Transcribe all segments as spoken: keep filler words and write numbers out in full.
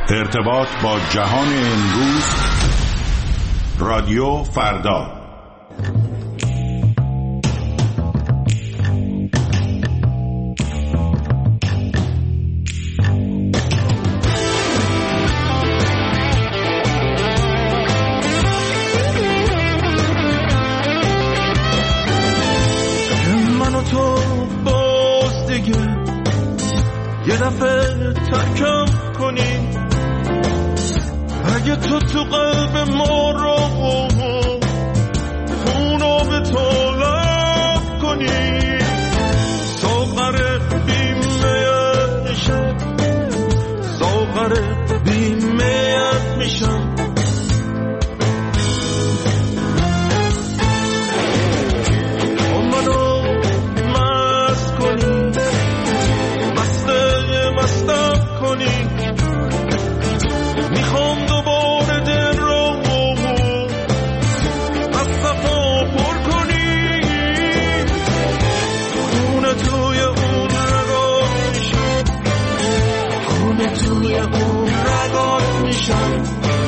ارتباط با جهان امروز، رادیو فردا. من و تو باز دیگه یه دفعه ترکم کنی، اگه تو تو قلب ما رو خونو به طلب کنی، ساغر بیمیت ساغر بیمیت میشم. منو مست کنی، مسته مستم کنی، میخوام دوباره دل رو از صفا پر کنی، خونه توی اون رگات میشم، خونه توی اون رگات میشم.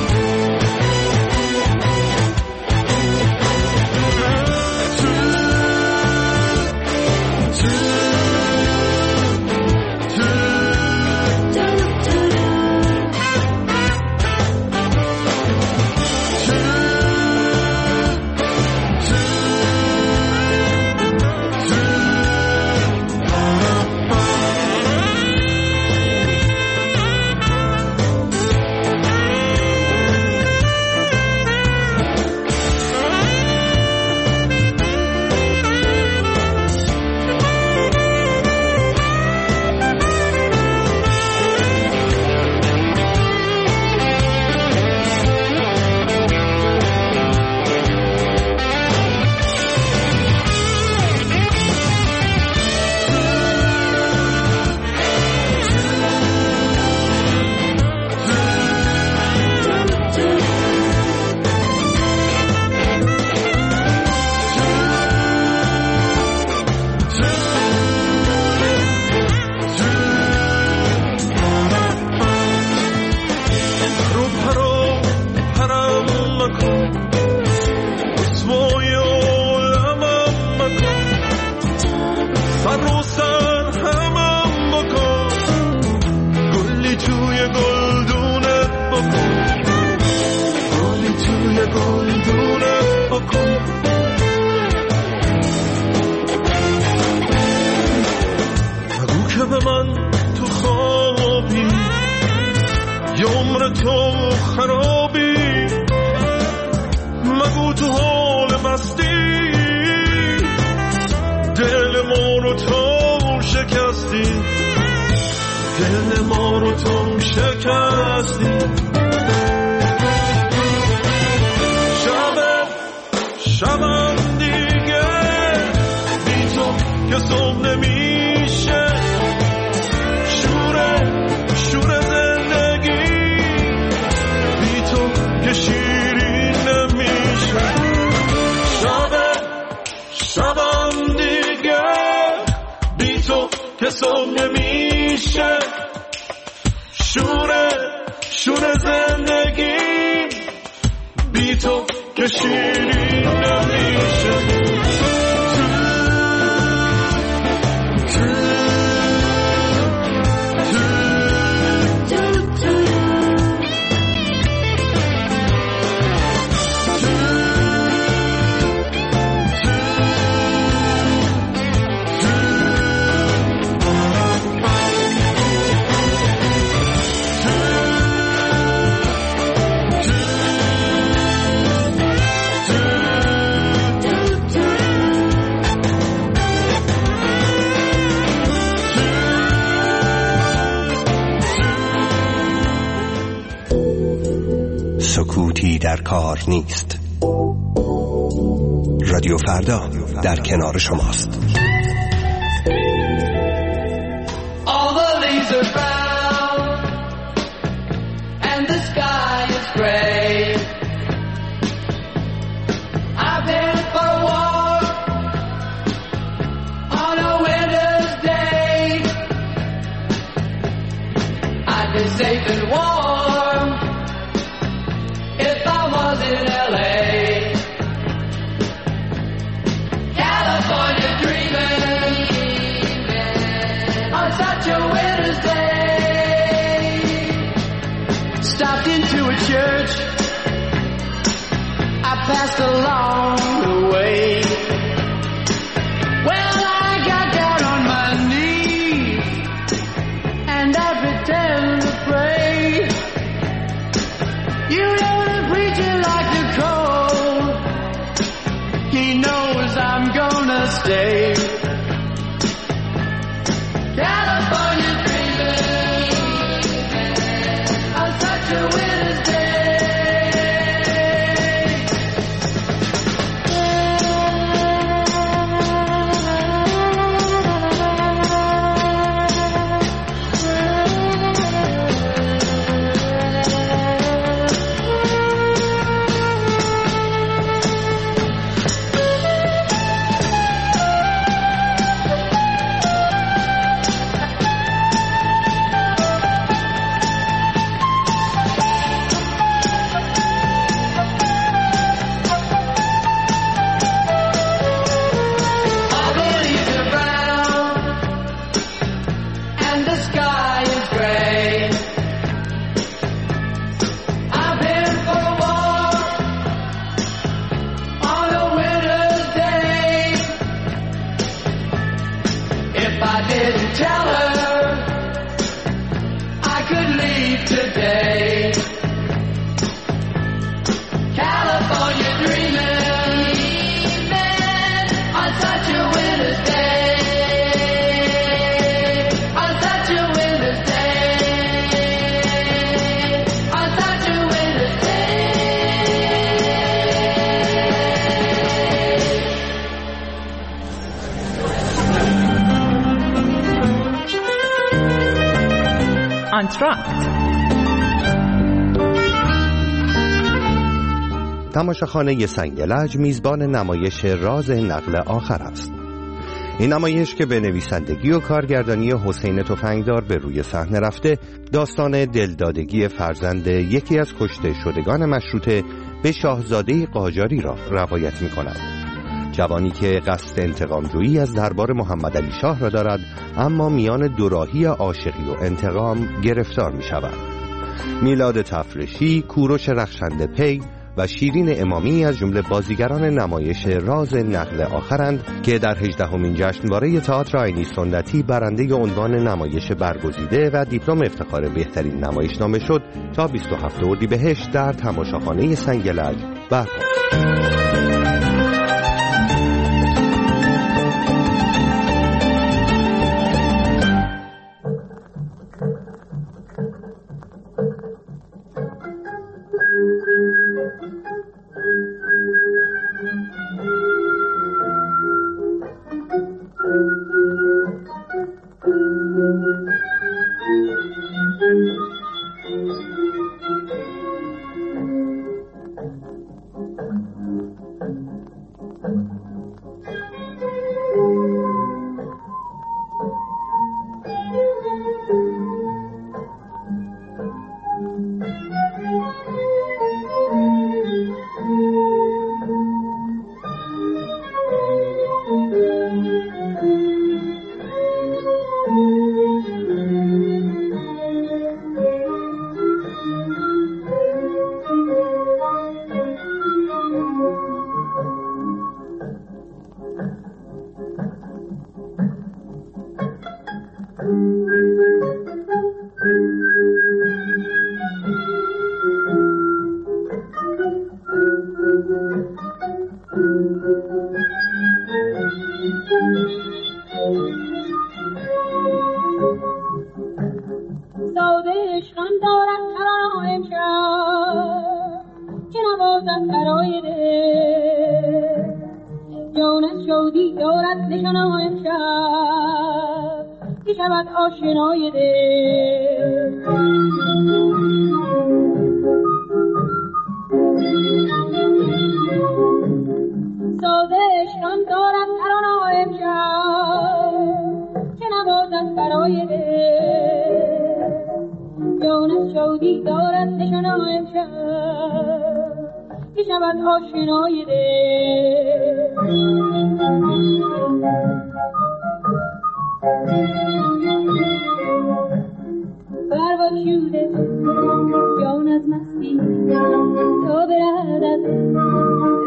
سکوتی در کار نیست. رادیو فردا در کنار شماست. All the leaves are brown and the sky is gray. I've been for a walk on a winter's day. I've been safe and warm passed along the way. Well, I got down on my knees and I pretend to pray. You know the preacher like to call. He knows I'm gonna stay. California dreaming on such a winter's day. تماشاخانه سنگلج میزبان نمایش راز نقل آخر است. این نمایش که به نویسندگی و کارگردانی حسین تفنگدار به روی صحنه رفته، داستان دلدادگی فرزند یکی از کشته شدگان مشروطه به شاهزاده قاجاری را روایت می کند. جوانی که قصد انتقامجویی از دربار محمد علی شاه را دارد، اما میان دوراهی عاشقی و انتقام گرفتار می شود. میلاد تفرشی، کوروش رخشنده پی و شیرین امامی از جمله بازیگران نمایش راز نقل آخرند که در هجدهمین جشنواره تئاتر آیینی سنتی برنده عنوان نمایش برگزیده و دیپلم افتخار بهترین نمایشنامه شد تا بیست و هفتم اردیبهشت در تماشاخانه سنگلج برپا.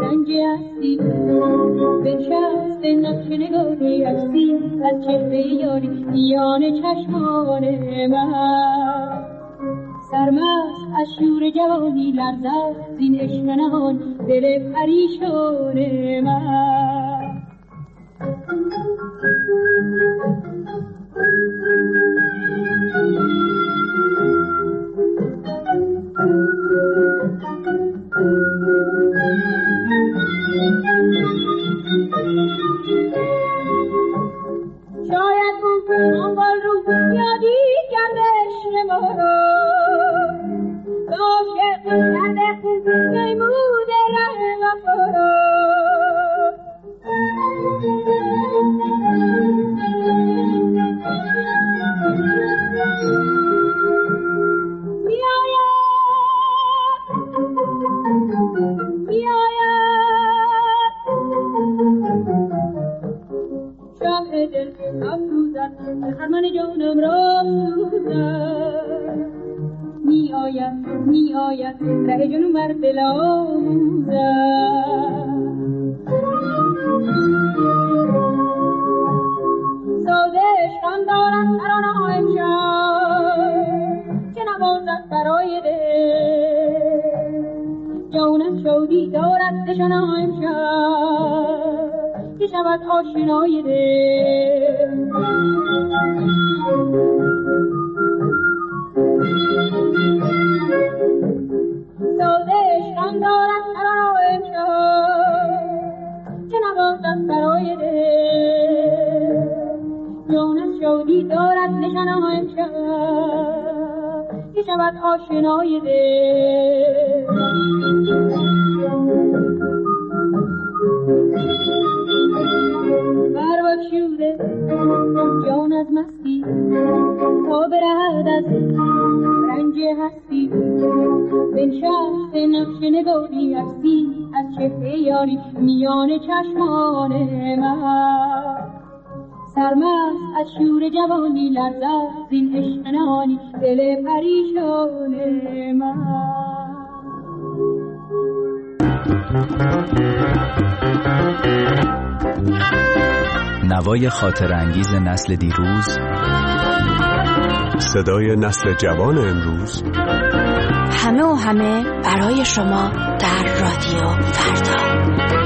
رنج هستی بنشست نقش نگاهی هستی از چهره یاری میان چشمان من سرمست از شور جوانی لرزد زین عشق نهان دل پریشان من شاید اون آنگال رو یادی کردش ما رو عاشق کرده نمود ره وفا رو خرمن جانم را سوزد می آید می آید ره جنون بر دل آموزد ساز عشقم دارد ترانه ها امشب که نوازد برای دل جانم شادی دارد نشانه ها امشب که شود آشنای دل ساز عشقم دارد ترانه امشب که نوازد برای دل جانم شادی دارد نشانه ها امشب که شود آشنای دل برباد شوره جان از مستی تا برهد از رنج هستی بنشست نقش نگاهی هستی از چهره یاری میان چشمان من سرمست از شور جوانی لرزد زین عشق نهانی دل پریشان من نوای خاطر انگیز نسل دیروز، صدای نسل جوان امروز، همه و همه برای شما در رادیو فردا.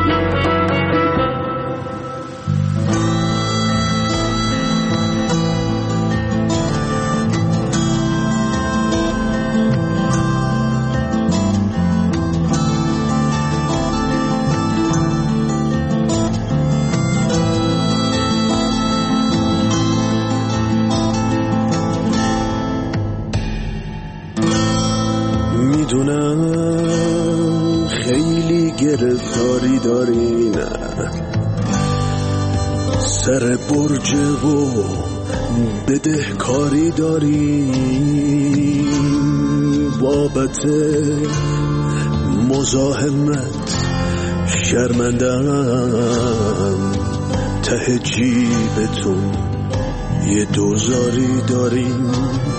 میدونم خیلی گرفتاری داری، نه سر برج و بدهکاری داری، بابت مزاحمت شرمندم، ته جیبتون یه دوزاری داریم.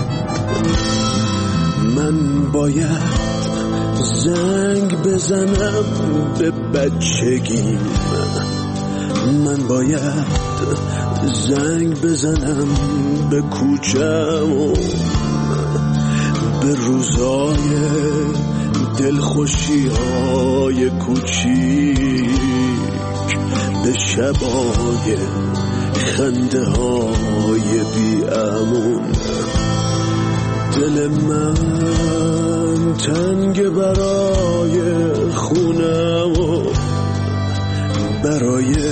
من باید زنگ بزنم به بچگیم، من باید زنگ بزنم به کوچم، به روزای دلخوشی های کوچیک، به شبای خنده های بی امون. دل من تنگ برای خونم و برای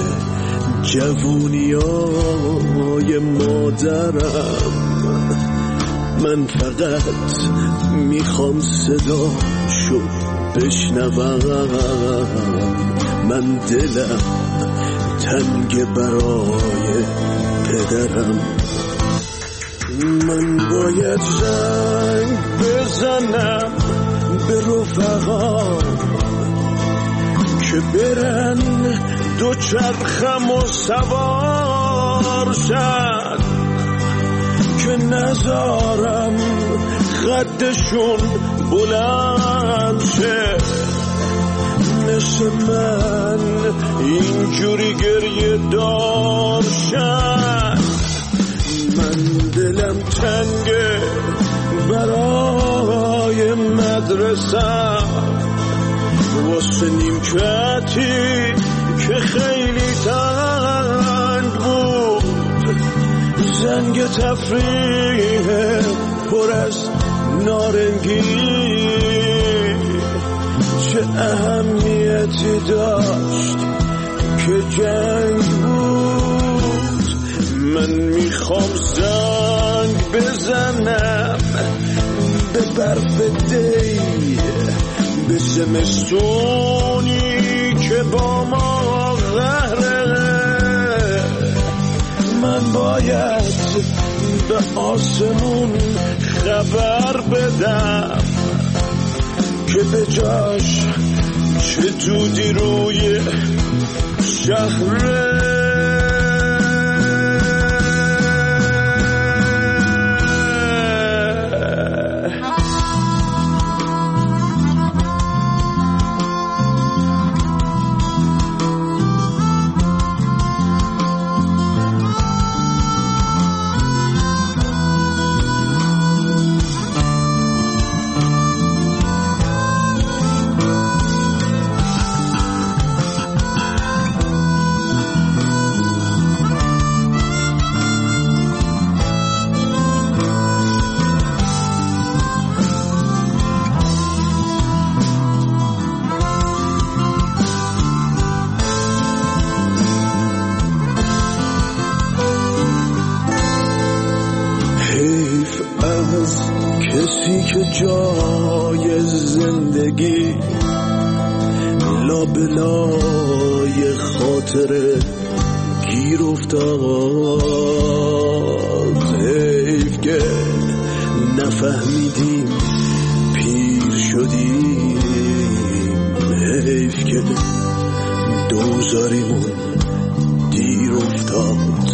جوونیای مادرم. من فقط میخوام صداشو بشنوم، من دلم تنگ برای پدرم. من باید زنگ بزنم به رفقا که برن دو چرخم و سوار شد، که نذارم خدشون بلند شه، مثل من اینجوری گریه دارشن. من دلم تنگه برای مدرسه واسه نیمکتی که خیلی تنگ بود. زنگ تفریح پر از نارنگی چه اهمیتی داشت که جنگ بود. من میخوام زنگ بزنم به برف دی، به زمستونی که با ما قهره. من باید به آسمون خبر بدم که به جاش چه دودی روی شهره. که جای زندگی لابلای خاطره گیر افتاد. حیف که نفهمیدیم پیر شدیم، حیف که دوزاریمون دیر افتاد.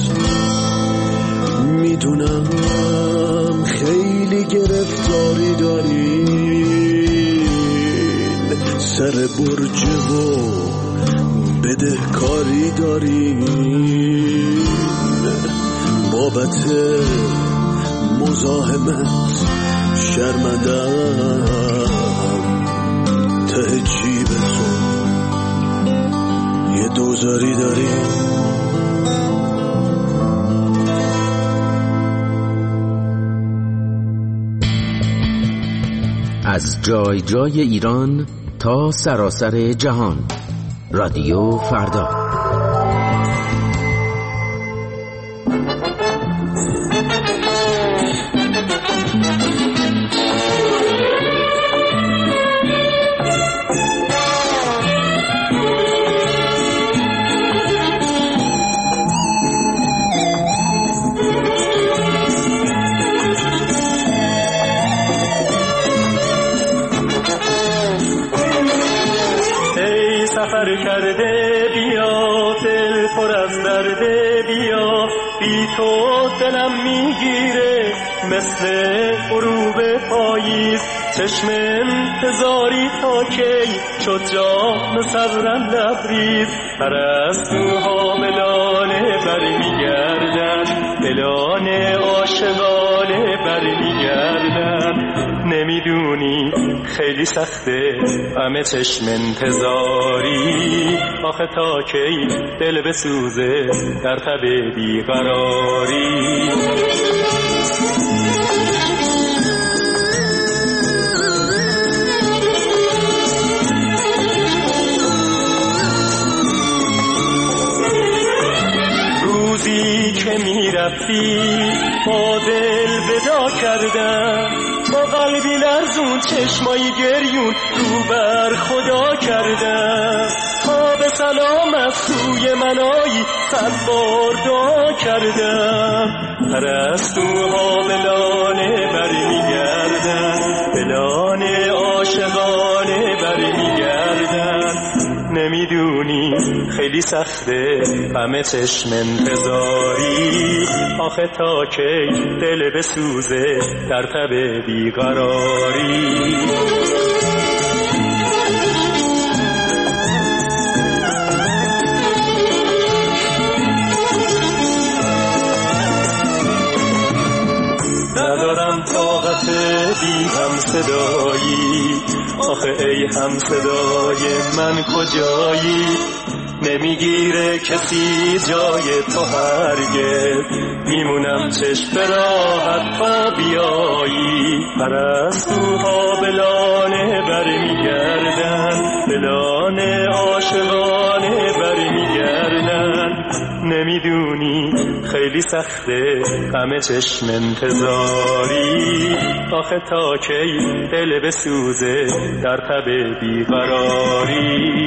میدونم خیلی گرفتاری دارین، سر برج و بدهکاری دارین، بابت مزاحمت شرمندم، ته جیبتون یه دوزاری دارین. از جای جای ایران تا سراسر جهان، رادیو فردا. سفر کرده بیا، دل پر از درده بیا، بی تو دلم میگیره مثل غروب پاییز. چشم انتظاری تا کی شد جام صبرم لبریز. پرستوها ملانه برمیگردن، ملانه عاشقانه برمیگردن. نمیدونی خیلی سخته همه چشم انتظاری، آخه تا کی دل بسوزه در تب بیقراری. روزی که میرفتی با دل ودا کردم، با قلبی لرزون چشمایی گریون رو بر خدا کردم. تا به سلام از سوی منایی صد بار دعا کردم. پرستوها بلانه برمیگردن، بلانه عاشقانه برمیگردن. نمیدونی خیلی سخته همه چشم انتظاری، آخه تا کی دل بسوزه در تب بیقراری. بی هم صدایی. آخه ای هم صدای من کجایی؟ نمیگیره کسی جای تو هرگز، میمونم چشم راحت تا بیایی. پرستوها به لانه برمیگردن، به لانه عاشقانه برمیگردن. نمیدونی خیلی سخته همه چشم انتظاری. آخه تا کی دل بسوزه در تب بیقراری.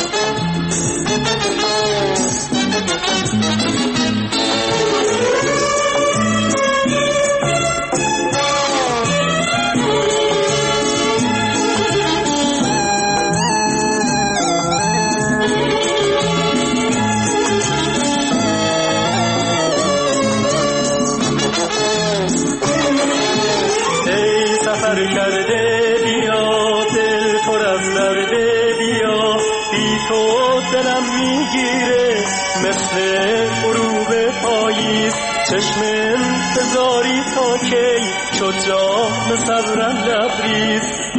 کرده بیا دل پر از درده بیا، بی تو دلم میگیره مثل غروب پاییز. چشم انتظاری تا کی شد جام صبرم لبریز.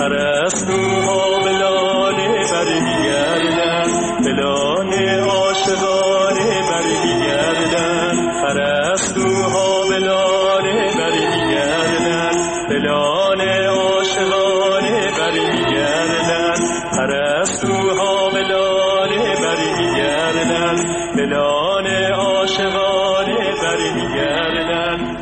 پرستوها به لانه برمیگردن، به لانه عاشقانه برمیگردن. پرستوها به لانه برمیگردن، به لانه عاشقانه برمیگردن. پرستوها به لانه برمیگردن، به لانه عاشقانه برمیگردن.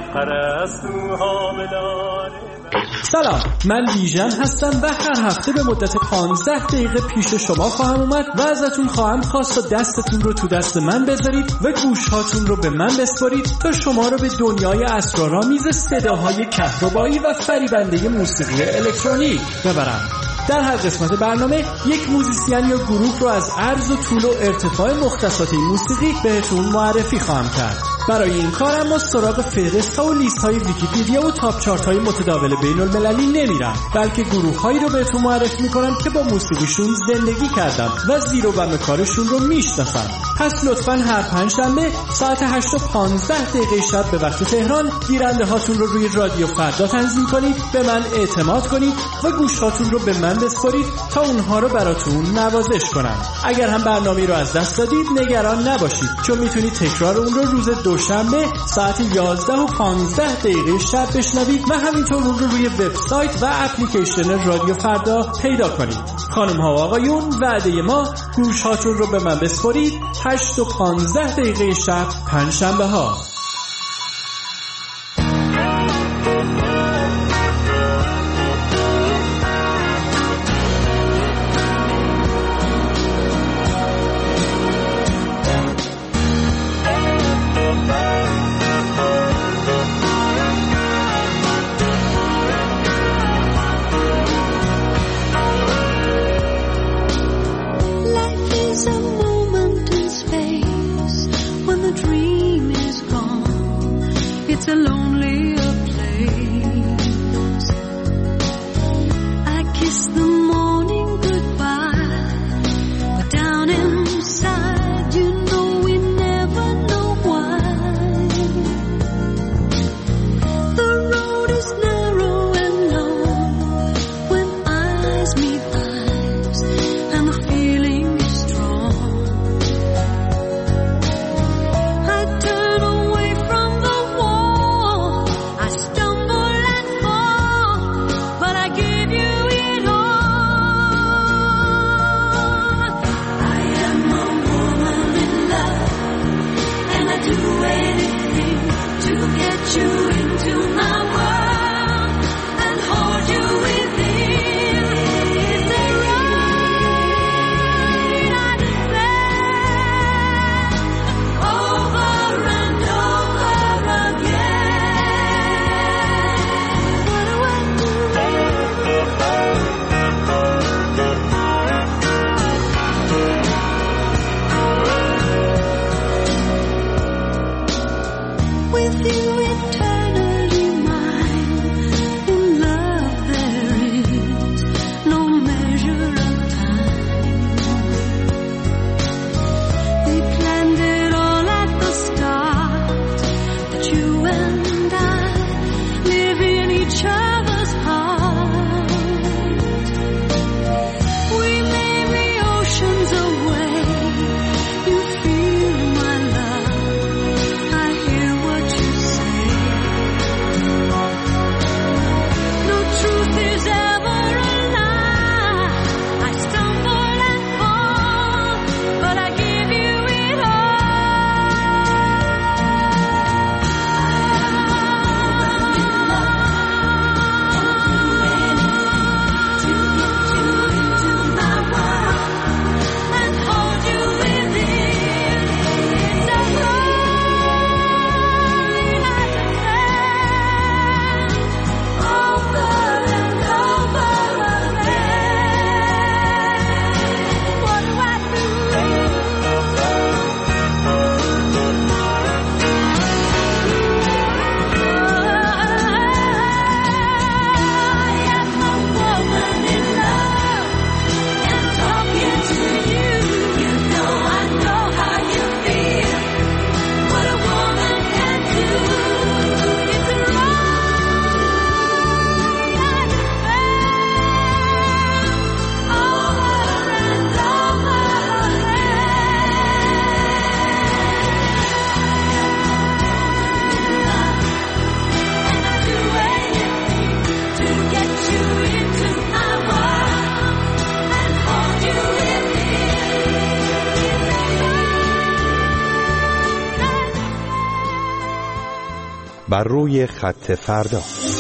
پرستوها به لانه. سلام، من بیژن هستم و هر هفته به مدت پانزده دقیقه پیش شما خواهم اومد و ازتون خواهم خواست تا دستتون رو تو دست من بذارید و گوشهاتون رو به من بسپارید تا شما رو به دنیای اسرارآمیز صداهای کهربایی و فریبنده موسیقی الکترونیک ببرم. در هر قسمت برنامه یک موزیسین یا گروه رو از عرض و طول و ارتفاع مختصات این موسیقی بهتون معرفی خواهم کرد. برای این کارم ما سراغ فهرست‌ها و لیست‌های ویکی‌پدیا و تاپ چارت‌های متداول بین‌المللی نمیرم، بلکه گروه‌هایی رو بهتون معرفی می‌کنم که با موسیقیشون زندگی کردم و زیر و بم کارشون رو میشناسم. پس لطفاً هر پنجشنبه ساعت هشت و پانزده دقیقه شب به وقت تهران گیرنده هاتون رو روی رادیو فردا تنظیم کنید، به من اعتماد کنید و گوشهاتون رو به من بسپارید تا اونها رو براتون نوازش کنم. اگر هم برنامه رو از دست دادید نگران نباشید، چون میتونید تکرار اون رو روز دوشنبه ساعت یازده و پانزده دقیقه شب بشنوید و همینطور اون رو روی وبسایت و اپلیکیشن رادیو فردا پیدا کنید. خانم ها و آقایون، وعده ما گوشهاتون رو به من بسپارید هشت و پانزده دقیقه شب پنجشنبه ها. Give you it all. بر روی خط فردا.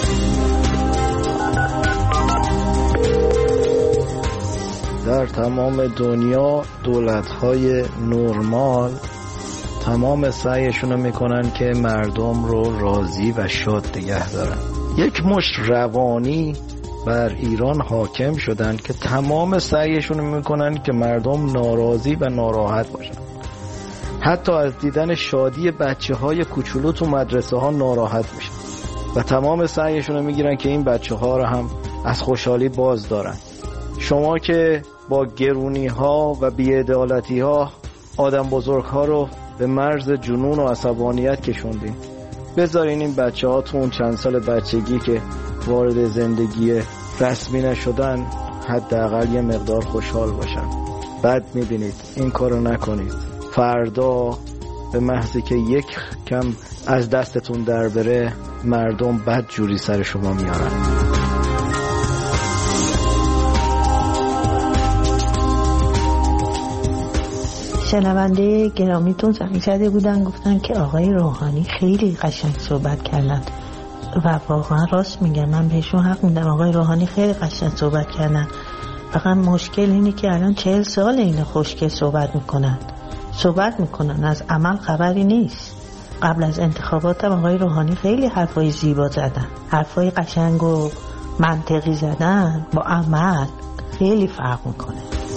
در تمام دنیا دولت‌های نرمال تمام سعیشون رو میکنن که مردم رو راضی و شاد نگه دارن. یک مشت روانی بر ایران حاکم شدن که تمام سعیشون رو میکنن که مردم ناراضی و ناراحت باشن. حتی از دیدن شادی بچه های کوچولو تو مدرسه ها ناراحت میشن و تمام سعیشون رو میگیرن که این بچه ها رو هم از خوشحالی باز دارن. شما که با گرونی ها و بی‌عدالتی ها آدم بزرگ ها رو به مرز جنون و عصبانیت کشوندین، بذارین این بچه ها تو اون چند سال بچگی که وارد زندگی رسمی نشدن حداقل یه مقدار خوشحال باشن. بعد میبینید این کارو نکنید، فردا به محضی که یک کم از دستتون در بره مردم بد جوری سر شما میارن. شنونده گرامیتون زنگ زده بودن گفتن که آقای روحانی خیلی قشنگ صحبت کردن و واقعا راست میگن، من بهشون حق میدم. آقای روحانی خیلی قشنگ صحبت کردن، فقط مشکل اینه که الان چهل سال این خوشگل صحبت میکنن صحبت میکنن از عمل خبری نیست. قبل از انتخابات هم آقای روحانی خیلی حرفای زیبا زدن، حرفای قشنگ و منطقی زدن، با عمل خیلی فرق میکنه.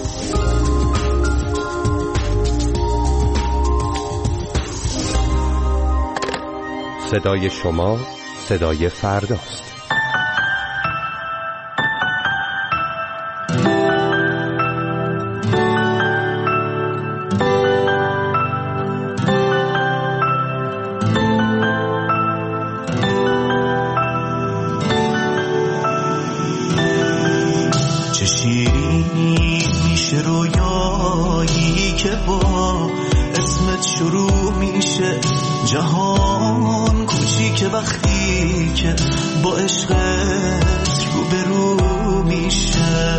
صدای شما صدای فرداست. چه شیرین میشه رویایی که با اسمت شروع میشه جهان کوچیک، وقتی که با عشقت روبرو میشه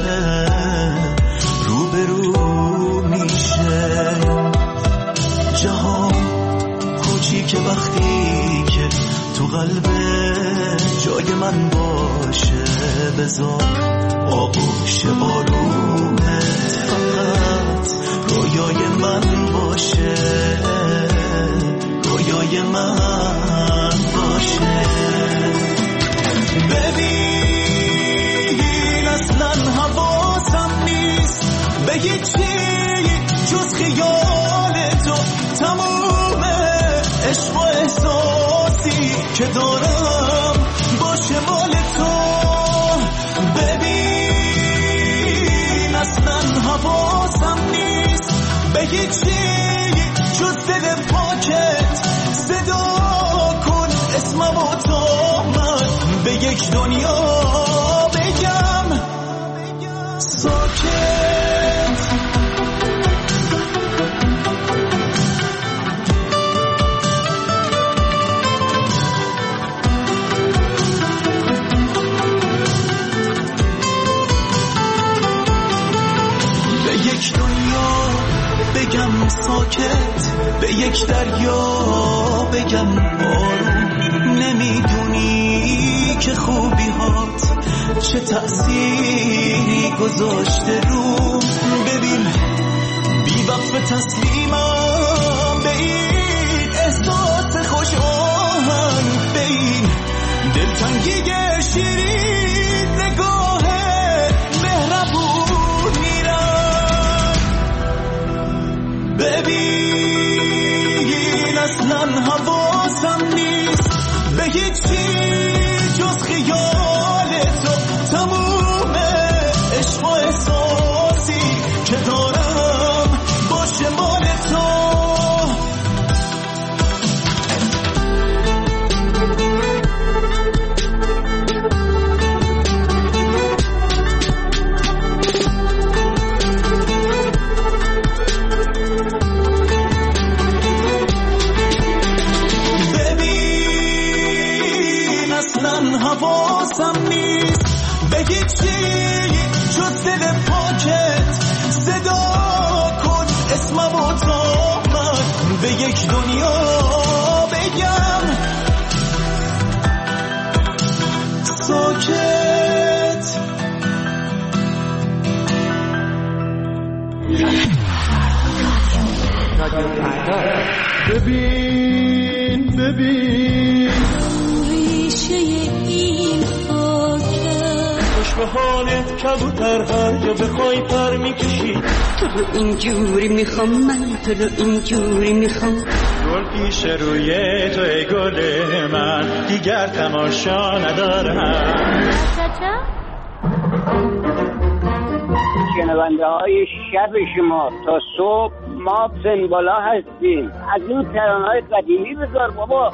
روبرو میشه جهان کوچیک، وقتی که تو قلب جای من باشه بذار آغوش آرومت فقط رویای من باشه رویای من باشه. ببین اصلا حواسم نیست به هیچی جز خیال تو، تموم عشق و احساسی که دارم باشه مال تو. ببین اصلا حواسم نیست به هیچی جز دل پاکت، صدا کن اسمم و تا من به یک دنیا بگم ساکت. به یک دنیا بگم ساکت، به یک دریا بگم آروم. نمیدونی که خوبی هات چه تأثیری گذاشته روم. ببین بی وقف تسلیمم به این احساس خوش آهنگ، به این دلتنگی شیرین نگاه مهربون میرم. ببین اصلا حواسم نیست به هیچی جز خیال تو، تموم عشق و احساسی که دارم باشه مال تو. حواسم نیست به هیچی جز دل پاکت، صدا کن اسمم و تا من به یک دنیا بگم ببین ببین ریشه این خاکه خوش به حالت کبوتر هر جا بخوای پر میکشی تو رو اینجوری میخوام من تو رو اینجوری میخوام گل پیش روی تو ای گل من دیگر تماشا ندارم شنونده های شب شما تا صبح ما سنبالا هستیم از این ترانه های قدیمی بذار بابا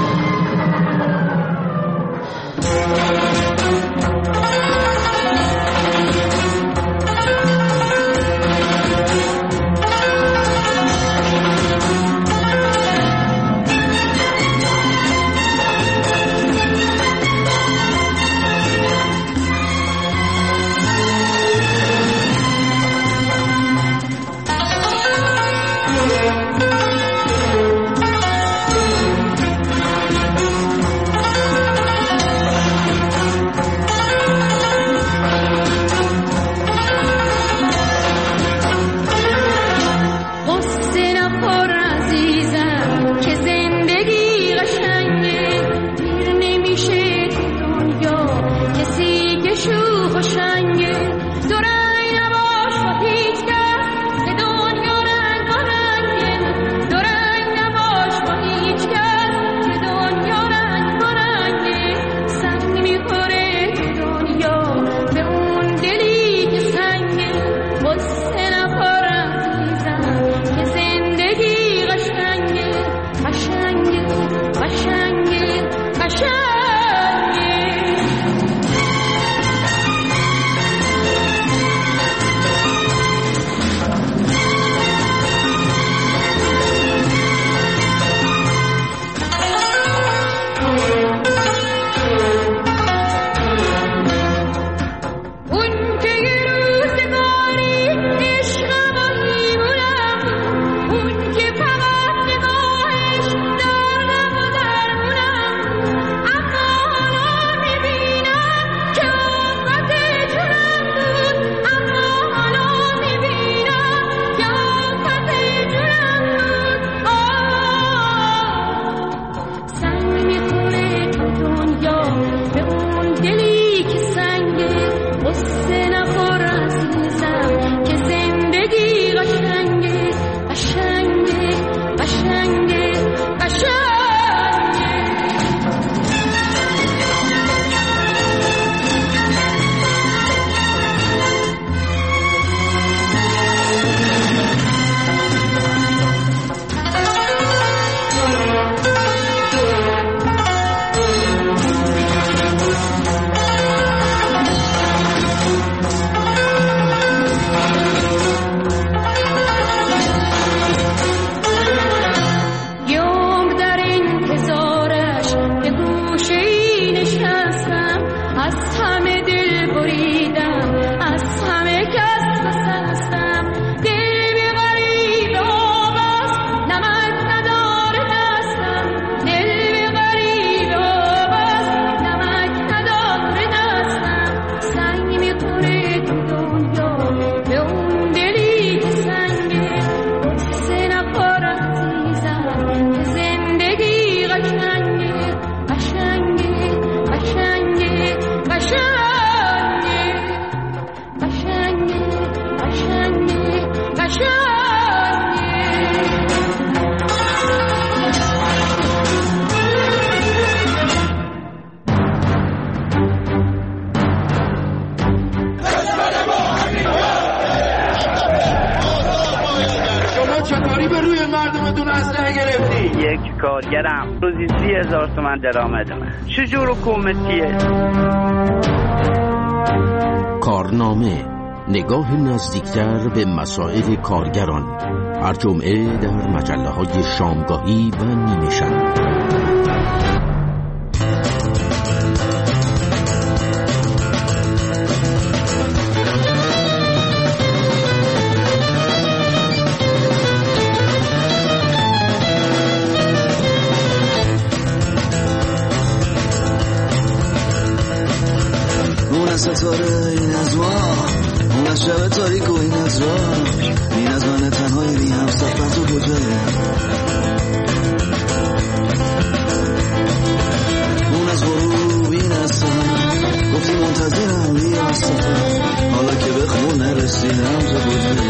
کارگرم روزی سی هزار تومن درآمد من چجور حکومتیه؟ کارنامه نگاه نزدیکتر به مسائل کارگران هر جمعه در مجله های شامگاهی و نیمه شب. ستاره این از ما اون از شب تاریک و این از راه این از من تنهای بی هم سفر تو کجایی اون از غروب این از سفر گفتی منتظرم بیا سفر حالا که به خون نرسیدم تو کجایی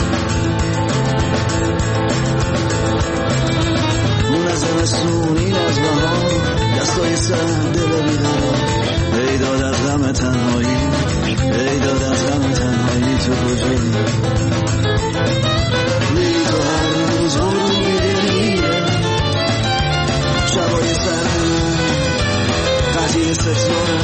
اون از زمستون این از بهار دستای سر دل بیدار ای داد از غم تنهایی ای داد از غم تنهایی تو کجایی میری تو هر روز غروبی دلیره شبای سر قضیه ستاره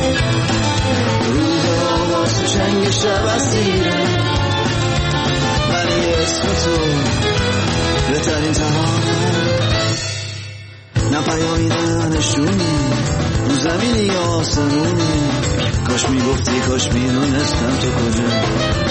روز آواز تو چنگ شب اسیره من یه اسم تو بهترین تمامه نه پیامی نه نشونی رو زمینی یا آسمونی کاش میگفتی کاش میدونستم تو کجا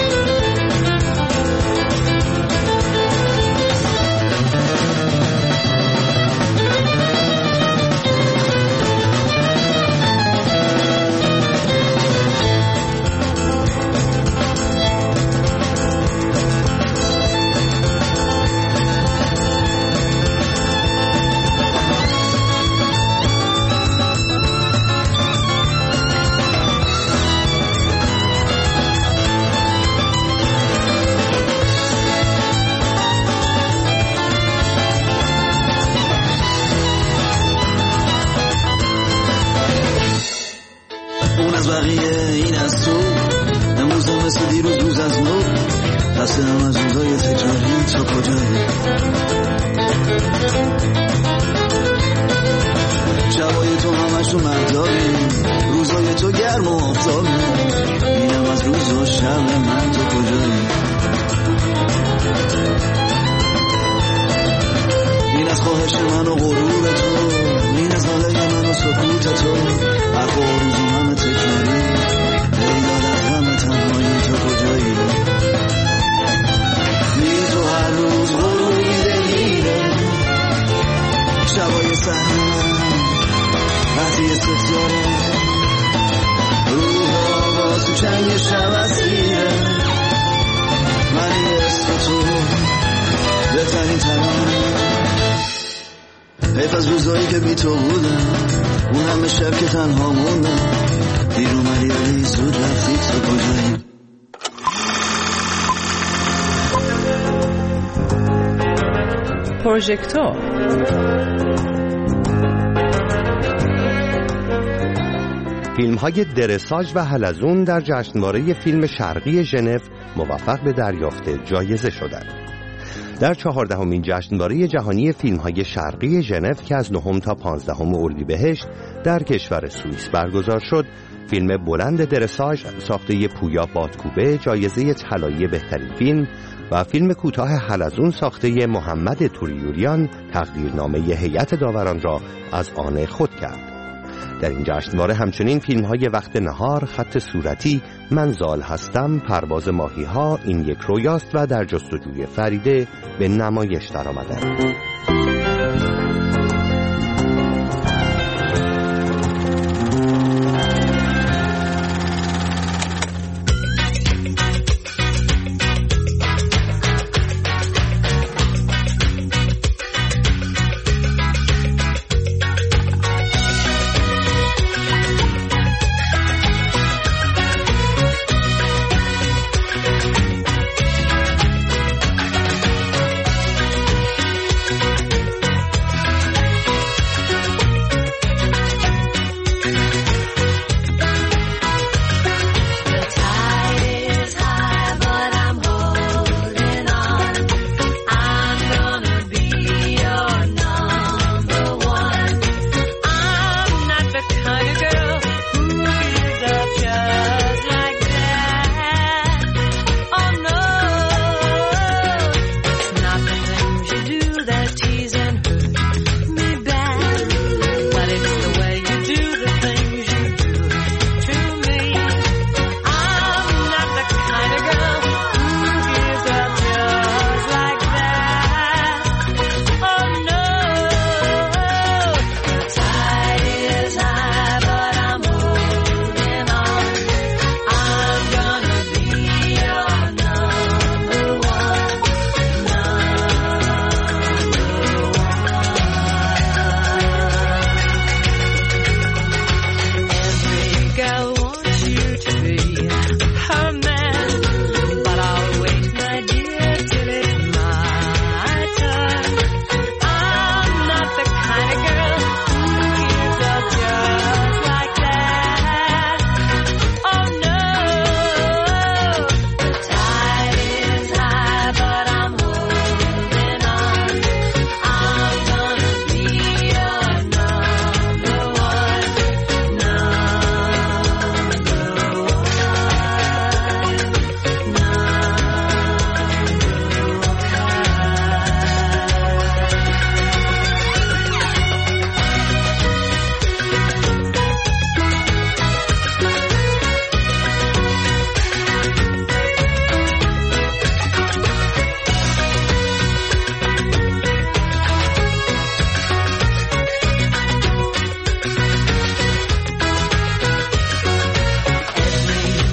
حیف از روزایی که بی تو بودم اون همه شب که تنها موندم دیر اومدی ولی زود رفتی تو کجایی پروژکتور فیلم های درساژ و حلزون در جشنواره فیلم شرقی ژنو موفق به دریافت جایزه شدند. در چهاردهمین جشنواره جهانی فیلم‌های شرقی ژنو که از نهم تا پانزدهم اردیبهشت در کشور سوئیس برگزار شد، فیلم بلند درساژ ساخته پویا بادکوبه جایزه طلایی بهترین فیلم و فیلم کوتاه حلزون ساخته محمد توریوریان تقدیرنامه هیئت داوران را از آن خود کرد. در این جشنواره همچنین فیلم‌های وقت نهار، خط صورتی، من زال هستم، پرواز ماهی‌ها، این یک رویاست و در جستجوی فریده به نمایش درآمدند.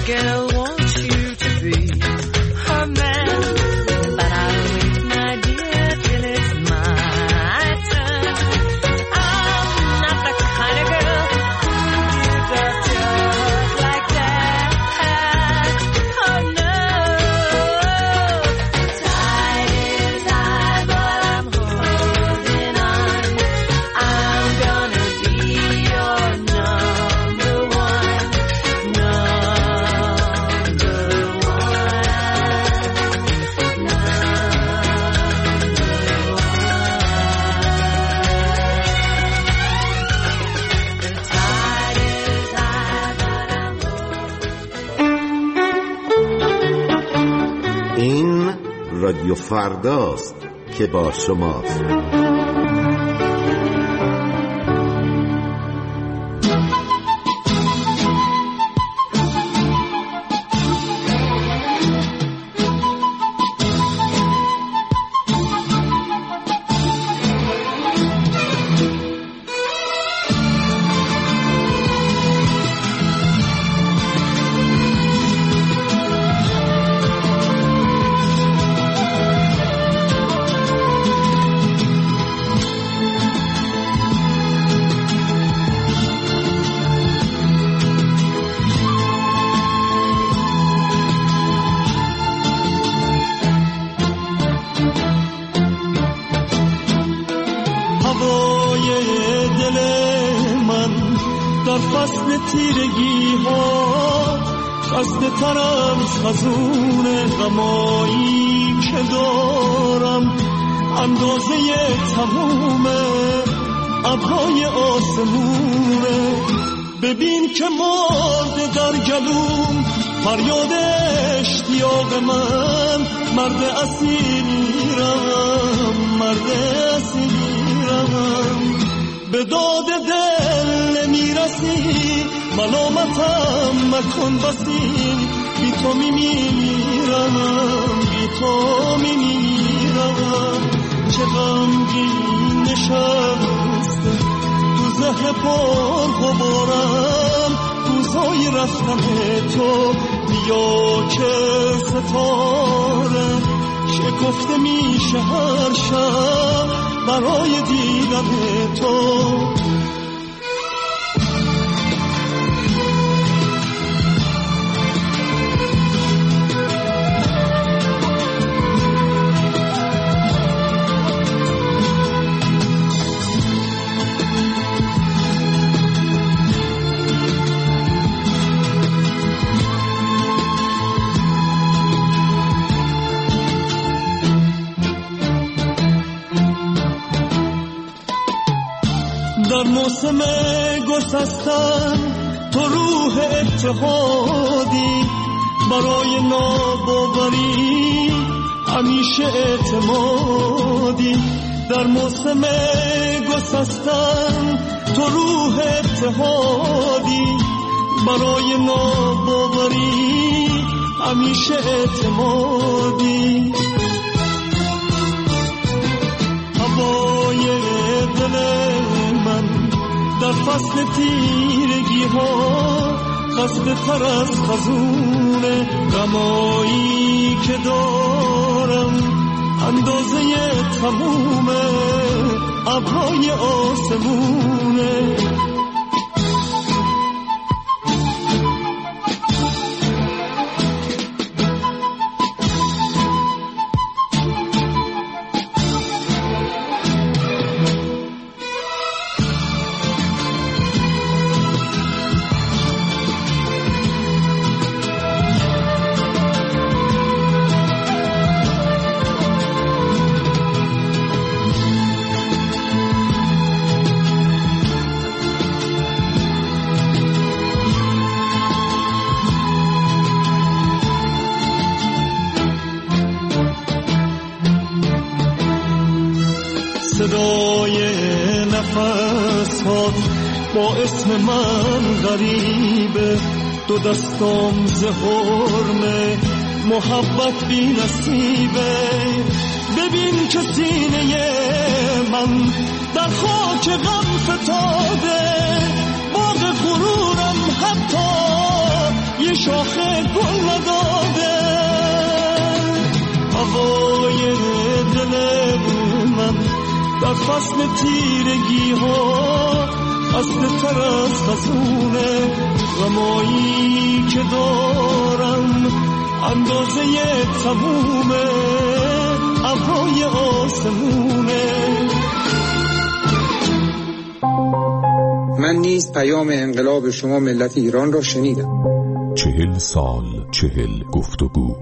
girl wants you to be her man, but I'll wait, my dear, till it's my turn. I'm not the kind of girl you got just like that. Oh no, tide is high, but I'm holding on. I'm gonna be your number one, number این رادیو فرداست که با شماست. تیرگی ها خسته ترم خزون غمایی که دارم، اندازه تموم ابرهای آسمونه. ببین که مرده در گلوم فریاد اشتیاق من، مرد اسیرم، مرد اسیرم. به داد دل نمیرسی، ملامتم مکن بسی، بی تو میمیرم، بی تو میمیرم. چه غمگین نشسته تو ذهن پر غبارم، روزای رفتن تو بیا که ستاره شکفته میشه هر شب برای دیدن تو. در موسم گسستن تو روح اتحادی، برای ناباوری همیشه اعتمادی. در موسم گسستن تو روح اتحادی، برای ناباوری همیشه اعتمادی. هوای دل من در فصل تیرگی ها خسته تر از خزون غمایی که دارم، اندازه تموم ابرهای آسمونه. صدای نفس هات با اسم من غریبه، دو دستام زهرمه محبت بی نصیبه. ببین که سینه من در خاک غم فتاده، باغ غرورم حتی یه شاخ گل نداده هوای دل من در فصل تیرگی ها اصل تر از خزونه غمایی که دارم اندازه تمومه ابرای آسمونه. من نیز پیام انقلاب شما ملت ایران را شنیدم. چهل سال چهل گفتگو.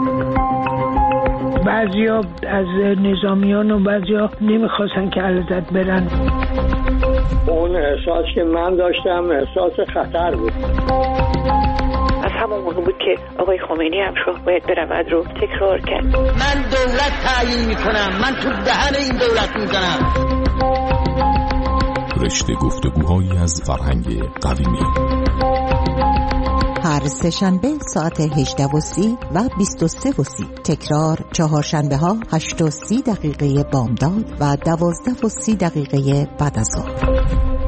بعضیا از نظامیان و بعضیا نمیخواستن که علیزاده برن. اون احساس که من داشتم احساس خطر بود. از همون موقع بود که آقای خمینی هم شاه باید برود رو تکرار کرد. من دولت تعیین میکنم، من تو دهن این دولت میزنم. رشته گفتگوهایی از فرهنگ قدیمی. هر سه‌شنبه ساعت هجده و سی و بیست و سه و سی. تکرار چهارشنبه ها هشت و سی دقیقه بامداد و دوازده و سی دقیقه بعد از ظهر.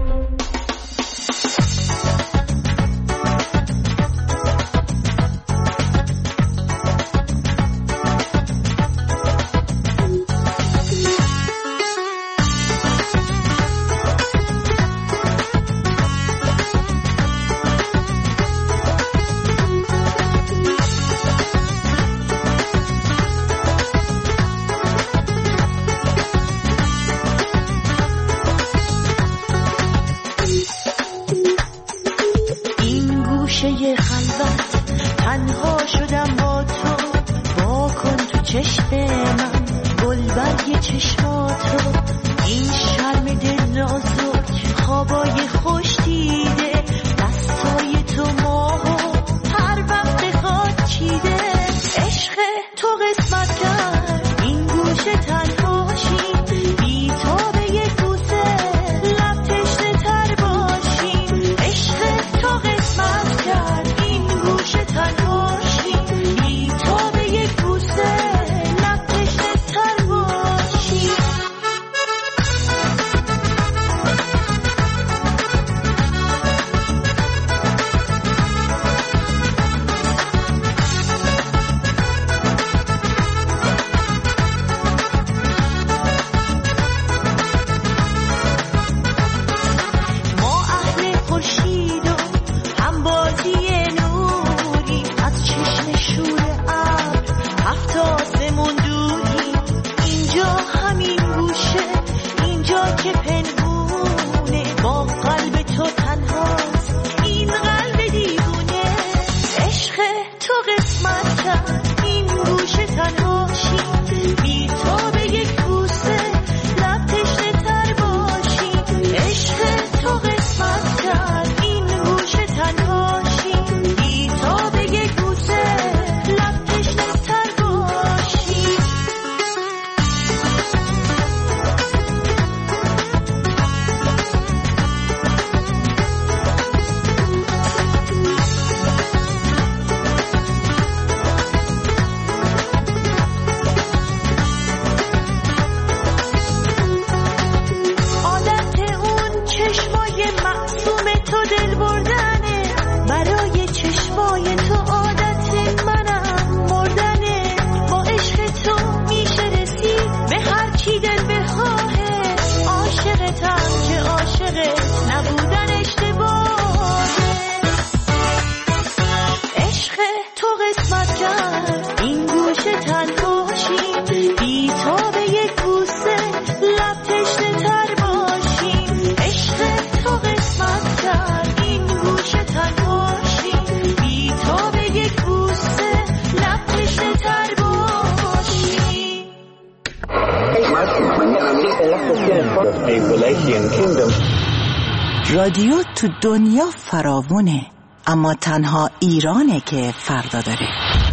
رادیو تو دنیا فراوونه، اما تنها ایرانه که فردا داره.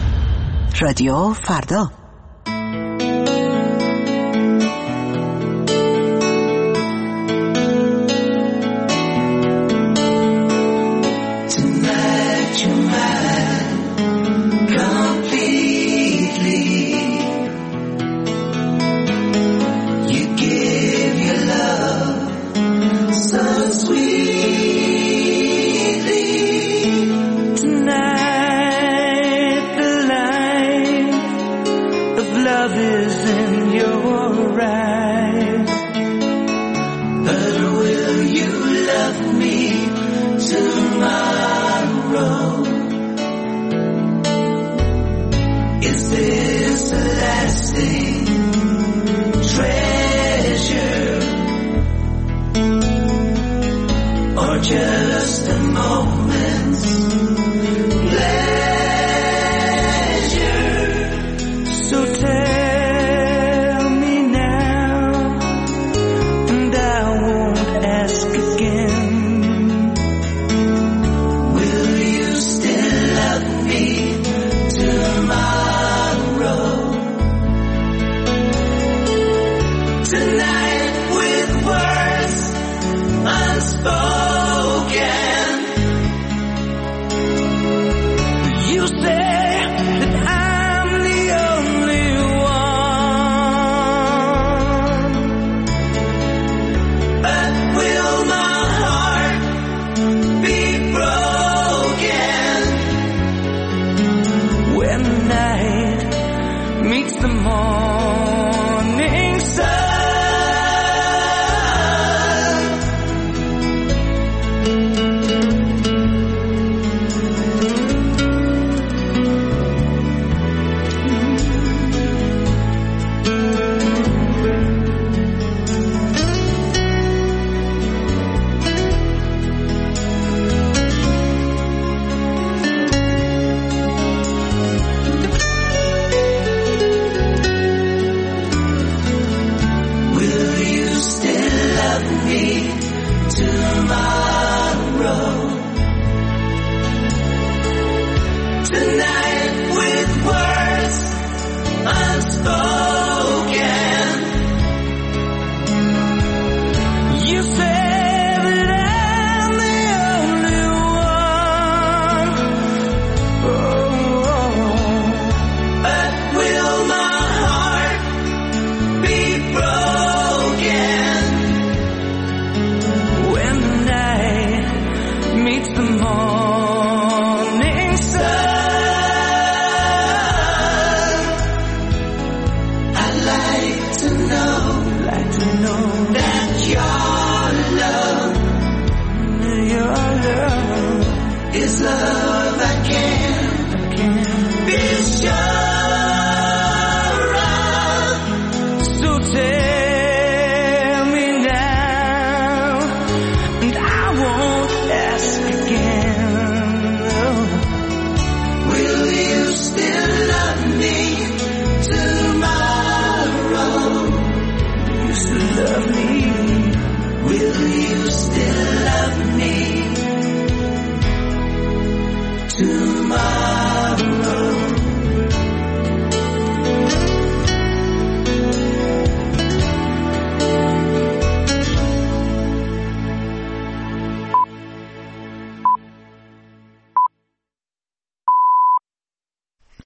رادیو فردا. Tonight Is this a lasting treasure or just a moment's pleasure? So tell me now, and I won't ask again. Will you still love me tomorrow? Tonight with words unspoken, you say that I'm the only one, but will my heart be broken when night meets the morning sun?